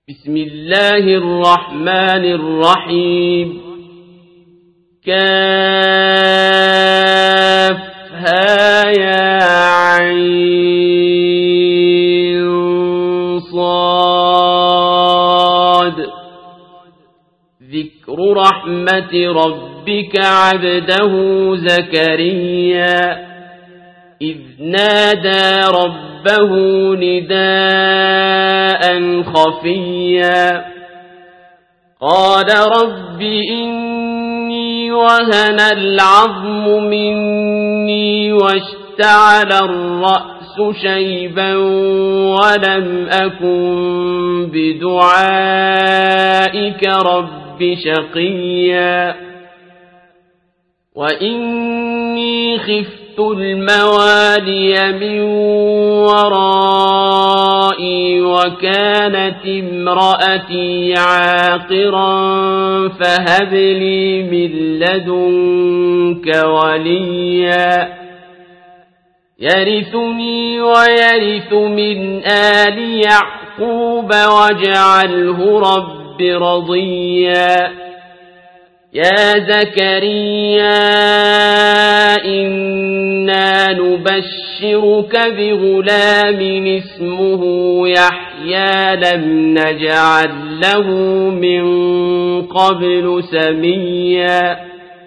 بسم الله الرحمن الرحيم كافها يا عين صاد ذكر رحمة ربك عبده زكريا إذ نادى ربه نداء خفيا قال رب إني وهن العظم مني واشتعل الرأس شيبا ولم أكن بدعائك رب شقيا وإني خفت الموالي من ورائي وكانت امرأتي عاقرا فهب لي من لدنك وليا يرثني ويرث من آل يعقوب واجعله رب رضيا يا زكريا إنا نبشرك بغلام اسمه يحيى لم نجعل له من قبل سميا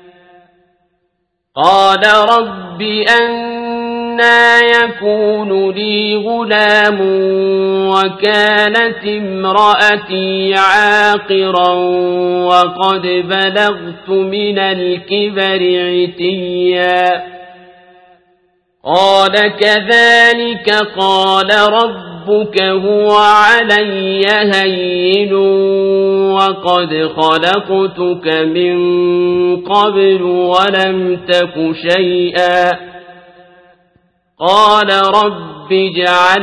قال رب أنى يكون لي غلام وكانت امرأتي عاقرا وقد بلغت من الكبر عتيا قال كذلك قال ربك هو علي هين وقد خلقتك من قبل ولم تك شيئا قال رب اجعل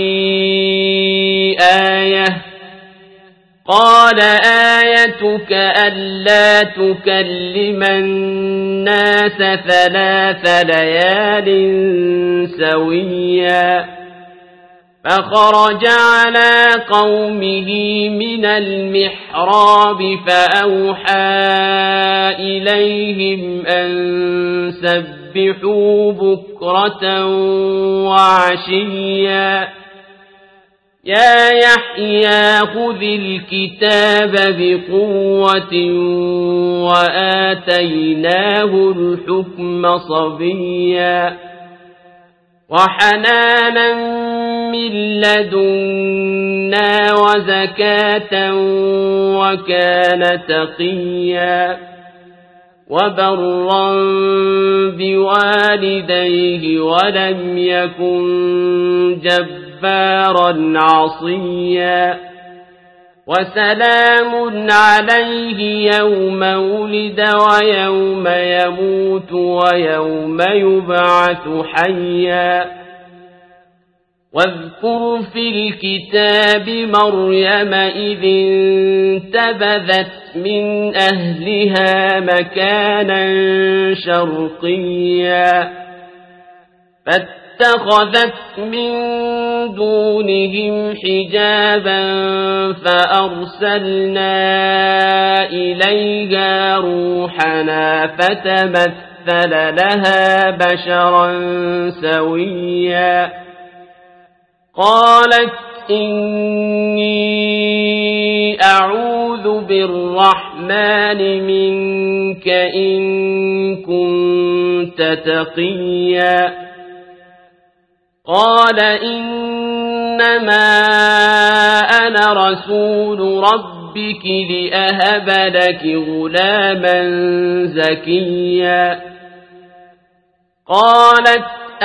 لي آية قال آيتك ألا تكلم الناس 3 ليال سويا فخرج على قومه من المحراب فأوحى إليهم أن سبحوا بكرة وعشيا يا يحيى خذ الكتاب بقوة وآتيناه الحكم صبيا وحنانا من لدنا وزكاة وكان تقيا وبرا بوالديه ولم يكن جبارا عصيا وسلام عليه يوم ولد ويوم يموت ويوم يبعث حيا واذكر في الكتاب مريم إذ انتبذت من أهلها مكانا شرقيا فاتخذت من دونهم حجابا فأرسلنا إليها روحنا فتمثل لها بشرا سويا قالت إني أعوذ بالرحمن منك إن كنت تقيا قال إنما أنا رسول ربك لأهب لك غلاما زكيا قالت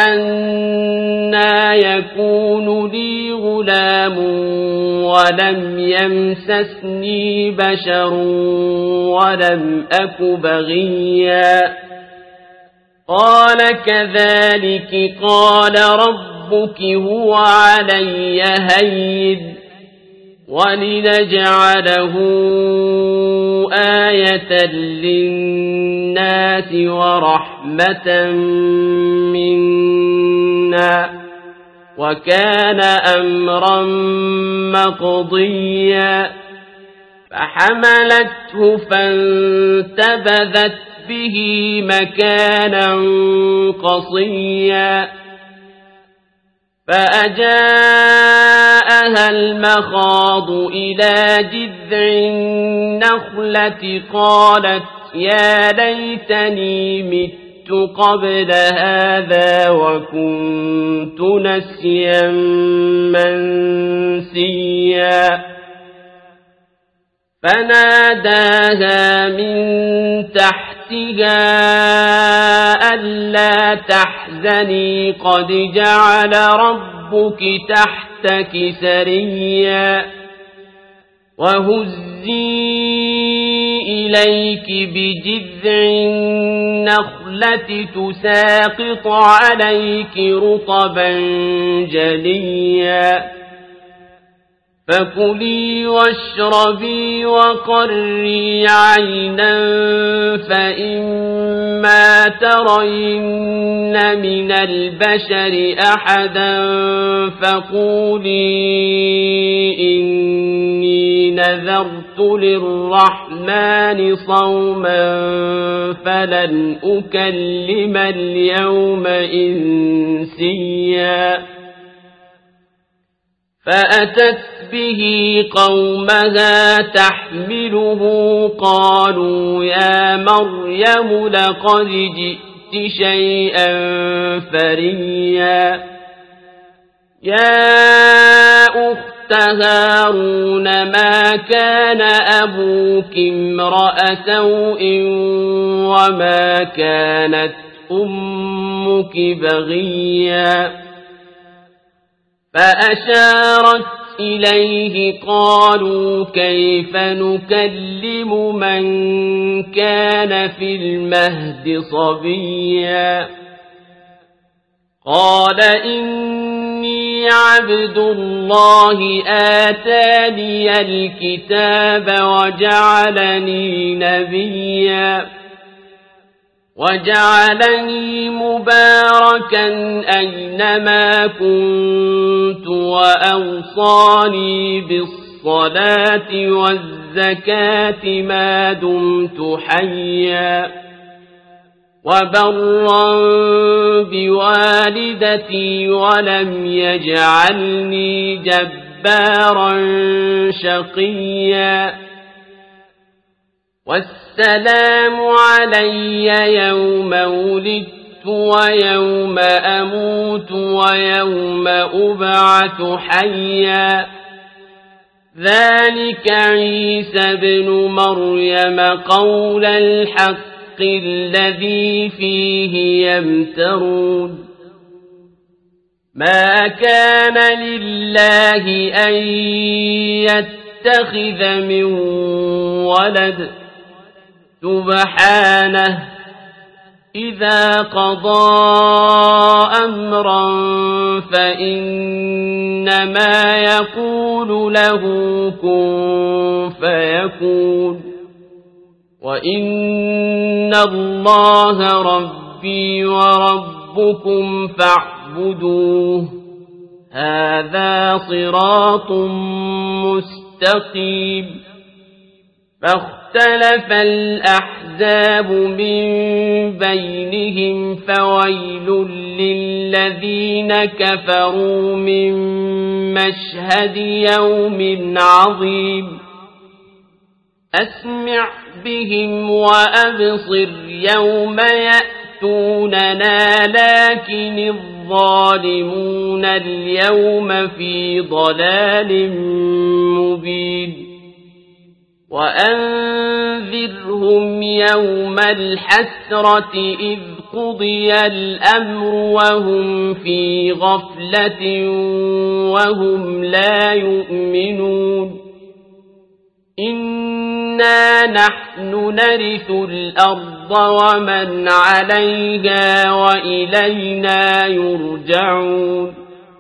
أنى يكون لي غلام ولم يمسسني بشر ولم أك بغيا قال كذلك قال ربك هو علي هين ولنجعله آية للناس ورحمة منا وكان أمرا مقضيا فحملته فانتبذت به مكانا قصيا فأجاءها المخاض إلى جذع النخلة قالت يا ليتني مت قبل هذا وكنت نسيا منسيا فناداها من تحتها ألا تحزني قد جعل ربك تحتك سريا وهزي إليك بجذع النخلة تساقط عليك رطبا جليا فكلي واشربي وقري عينا فإما ترين من البشر أحدا فقولي إني نذرت للرحمن صوما فلن أكلم اليوم إنسيا فأتت به قومها تحمله قالوا يا مريم لقد جئت شيئا فريا يا أخت هارون ما كان أبوك امرأ سوء وما كانت أمك بغيا فأشارت إليه قالوا كيف نكلم من كان في المهد صبيا قال إني عبد الله آتاني الكتاب وجعلني نبيا وجعلني مباركا أينما كنت وأوصاني بالصلاة والزكاة ما دمت حيا وبرا بوالدتي ولم يجعلني جبارا شقيا والسلام علي يوم ولدت ويوم أموت ويوم أبعث حيا ذلك عيسى بن مريم قول الحق الذي فيه يمترون ما كان لله أن يتخذ من ولد سبحانه إذا قضى أمرا فإنما يقول له كن فيكون وإن الله ربي وربكم فاعبدوه هذا صراط مستقيم فاختلف الأحزاب من بينهم فويل للذين كفروا من مشهد يوم عظيم أسمع بهم وأبصر يوم يأتوننا لكن الظالمون اليوم في ضلال مبين وأنذرهم يوم الحسرة إذ قضي الأمر وهم في غفلة وهم لا يؤمنون إنا نحن نرث الأرض ومن عليها وإلينا يرجعون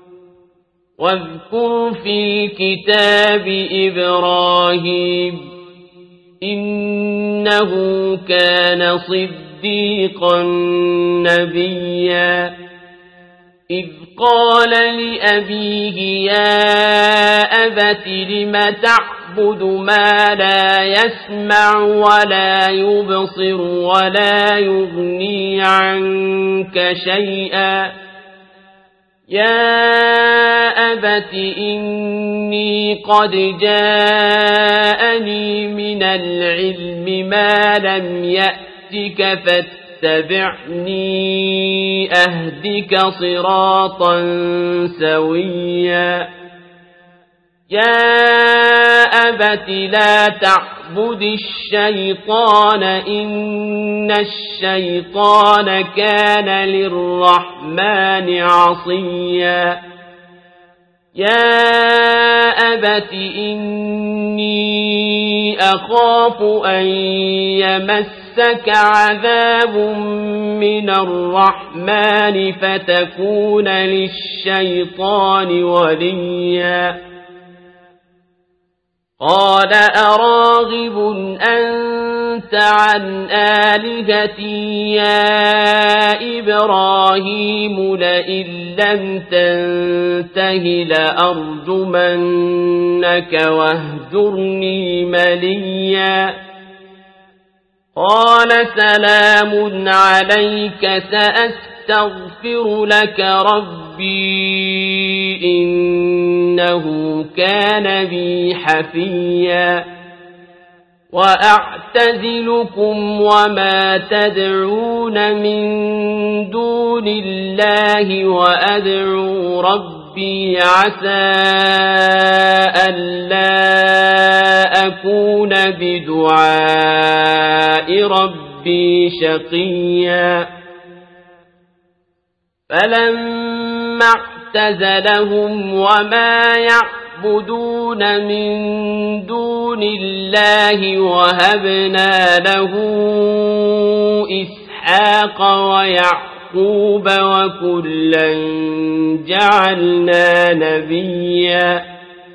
واذكر في الكتاب إبراهيم إنه كان صديقا نبيا إذ قال لأبيه يا أبت لم تعبد ما لا يسمع ولا يبصر ولا يغني عنك شيئا يا أبت إني قد جاءني من العلم ما لم يأتك فاتبعني أهدك صراطا سويا يا أبت لا تعبد الشيطان إن الشيطان كان للرحمن عصيا يا أبت إني أخاف أن يمسك عذاب من الرحمن فتكون للشيطان وليا قال أراغب أنت عن آلهتي يا إبراهيم لئن لم تنته لأرجمنك واهجرني مليا قال سلام عليك سأستغفر لك ربي إنه كان بي حفيا وأعتزلكم وما تدعون من دون الله وأدعو ربي عسى ألا أكون بدعاء ربي شقيا فلما اعتزلهم وما يعبدون من دون الله وهبنا له إسحاق ويعقوب وكلا جعلنا نبيا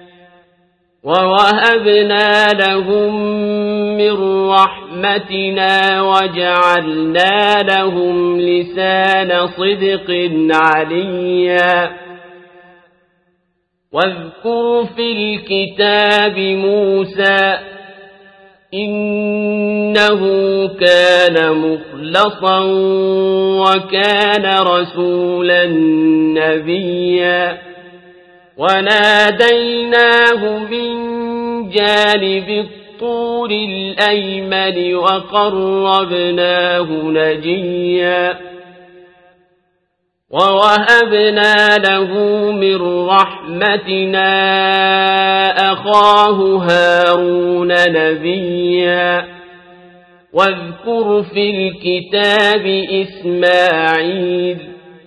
ووهبنا لهم من رحمتنا وجعلنا لهم لسان صدق عليا واذكر في الكتاب موسى إنه كان مخلصا وكان رسولا نبيا وناديناه من جانب الطور الأيمن وقربناه نجيا ووهبنا له من رحمتنا أخاه هارون نبيا واذكر في الكتاب إسماعيل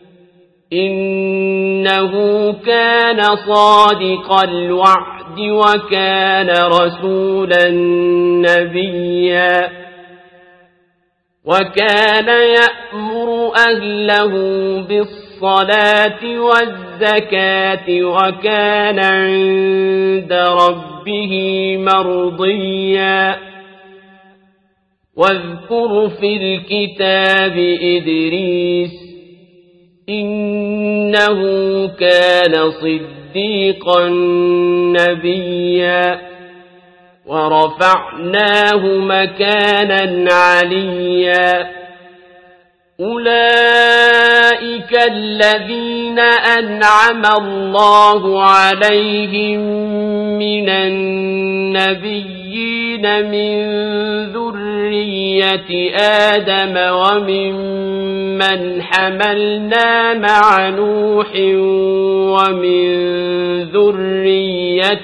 إنه كان صادق الوعد وكان رسولا نبيا وكان يأمر أهله بالصلاة والزكاة وكان عند ربه مرضيا واذكر في الكتاب إدريس إنه كان صديقا نبيا ورفعناه مكانا عليا أولئك الذين أنعم الله عليهم من النبيين من ذرية آدم وممن حملنا مع نوح ومن ذرية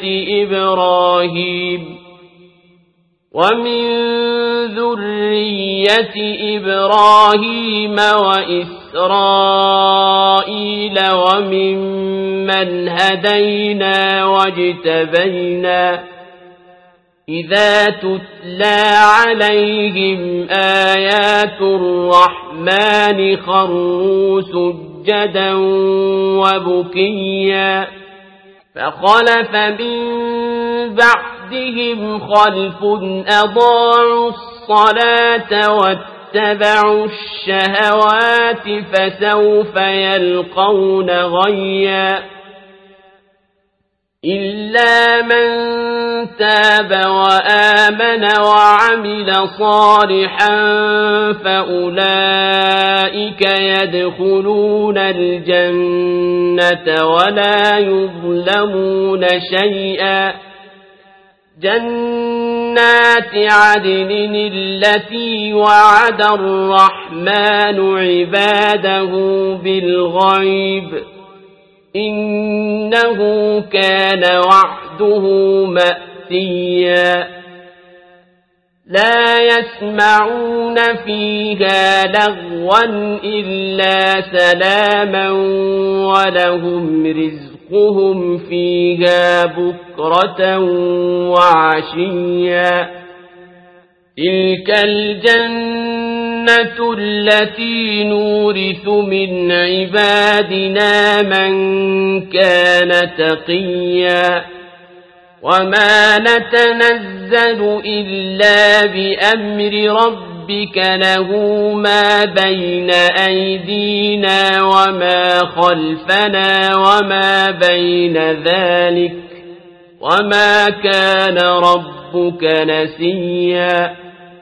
إبراهيم وإسرائيل وممن هدينا واجتبينا إذا تتلى عليهم آيات الرحمن خروا سجدا وبكيا فخلف من بعدهم خلف أضاعوا الصلاة واتبعوا الشهوات فسوف يلقون غيا إلا من تاب وآمن وعمل صالحا فأولئك يدخلون الجنة ولا يظلمون شيئا جنات عدن التي وعد الرحمن عباده بالغيب إنه كان وعده مأتيا لا يسمعون فيها لغوا إلا سلاما ولهم رزقهم فيها بكرة وعشيا تلك الجنة التي نورث من عبادنا من كان تقيا وما نتنزل إلا بأمر ربك له ما بين أيدينا وما خلفنا وما بين ذلك وما كان ربك نسيا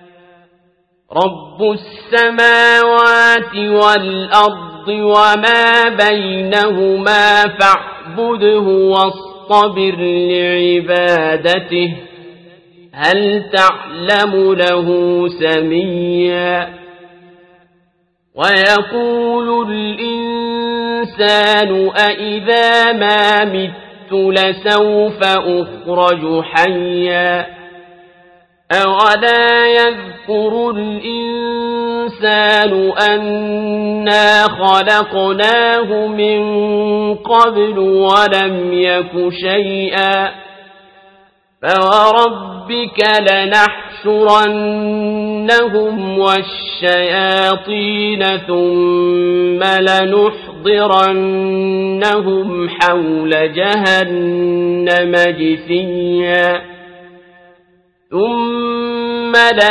رب السماوات والأرض وما بينهما فاعبده واصطبر لعبادته هل تعلم له سميا ويقول الإنسان أإذا ما مت لسوف أخرج حيا أولا يذكر الإنسان أنا خلقناه من قبل ولم يك شيئا فوربك لنحشرنهم والشياطين ثم لنحضرنهم حول جهنم جثيا ثم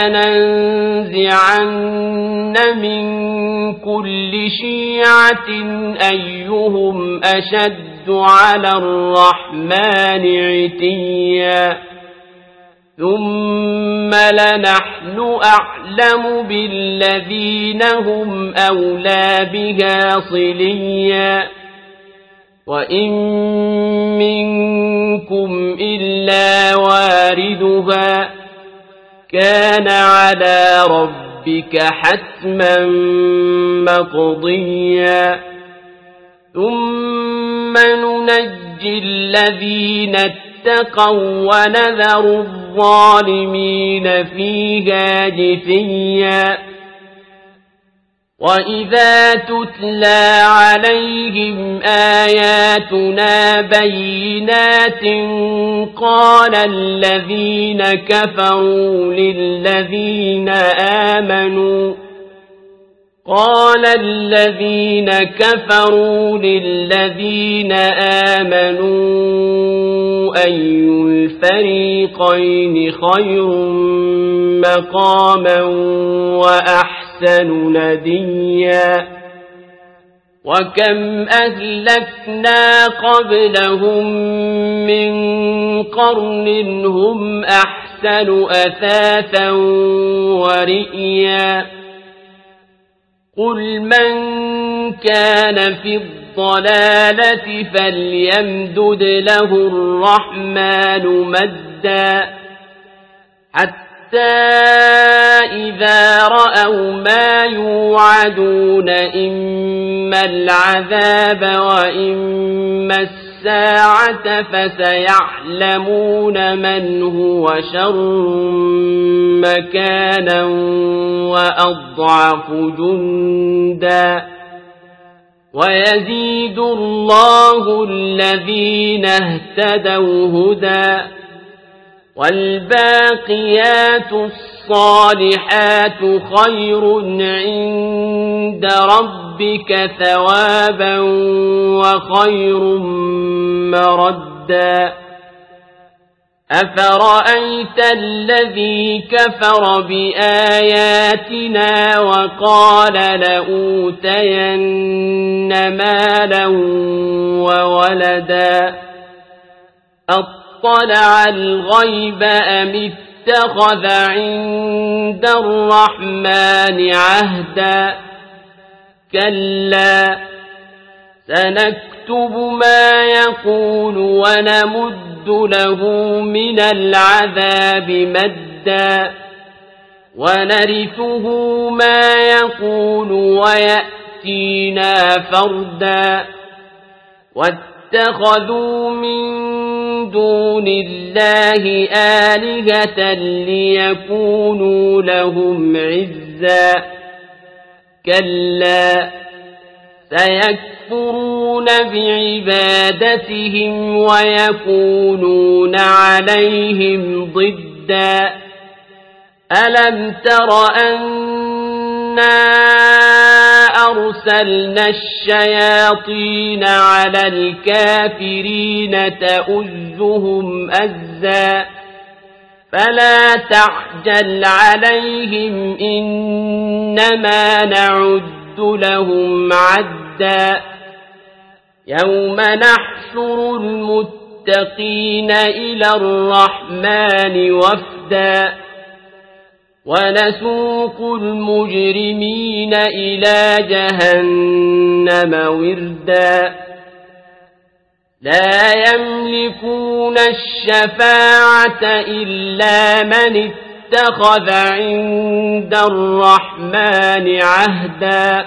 لننزعن من كل شيعة أيهم أشد على الرحمن عتيا ثم لنحن أعلم بالذين هم أولى بها صليا وإن منكم إلا واردها كان على ربك حتما مقضيا ثم ننجي الذين اتقوا ونذر الظالمين فيها جثيا وإذا تتلى عليهم آياتنا بينات قال الذين كفروا للذين آمنوا أي الفريقين خير مقاما وأحسن نديا وكم أهلكنا قبلهم من قرن هم أحسن أثاثا ورئيا قل من كان في الضلالة فليمدد له الرحمن مدا حتى إذا رأوا ما يوعدون إما العذاب وإما الساعة فسيعلمون من هو شر مكانا وأضعف جندا ويزيد الله الذين اهتدوا هدى والباقيات الصالحات خير عند ربك ثوابا وخير مردا أفرأيت الذي كفر بآياتنا وقال لأوتين مالا وولدا أطلع الغيب أم اتخذ عند الرحمن عهدا كلا سنكتب ما يقول ونمد له من العذاب مدا ونرثه ما يقول ويأتينا فردا واتخذوا من دون الله آلهة ليكونوا لهم عزا كلا سيكفرون بعبادتهم ويكونون عليهم ضدا ألم تر أنا أرسلنا الشياطين على الكافرين تؤزهم أزا فلا تعجل عليهم إنما نعد لهم عدا يوم نحشر المتقين إلى الرحمن وفدا ونسوق المجرمين إلى جهنم وردا لا يملكون الشفاعة إلا من اتخذ عند الرحمن عهدا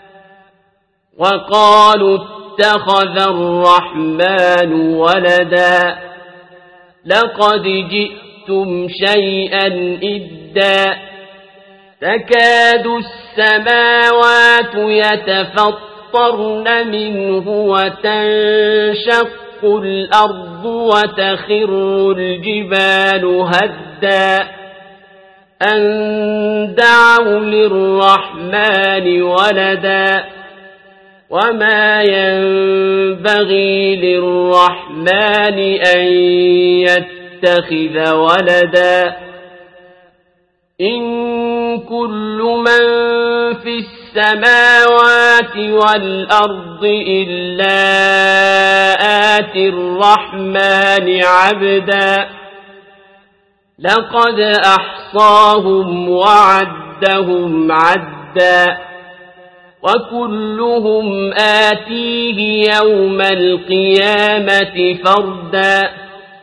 وقالوا اتخذ الرحمن ولدا لقد جئتم شيئا إدا تكاد السماوات يتفطرن منه وتنشق الأرض وتخر الجبال هدا أن دعوا للرحمن ولدا وما ينبغي للرحمن أن يتخذ ولدا إن كل من في السماوات والأرض إلا آتي الرحمن عبدا لقد أحصاهم وعدهم عدا وكلهم آتيه يوم القيامة فردا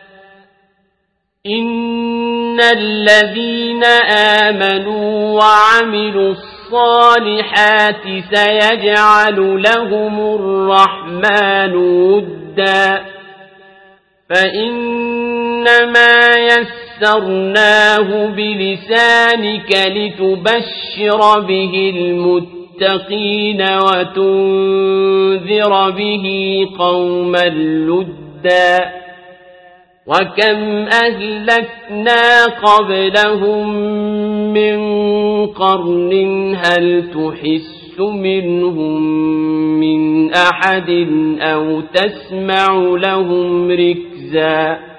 إن الذين آمنوا وعملوا الصالحات سيجعل لهم الرحمن ودا فإنما يسرناه بلسانك لتبشر به المتقين وتنذر به قوما لدا وكم أهلكنا قبلهم من قرن هل تحس منهم من أحد أو تسمع لهم ركزا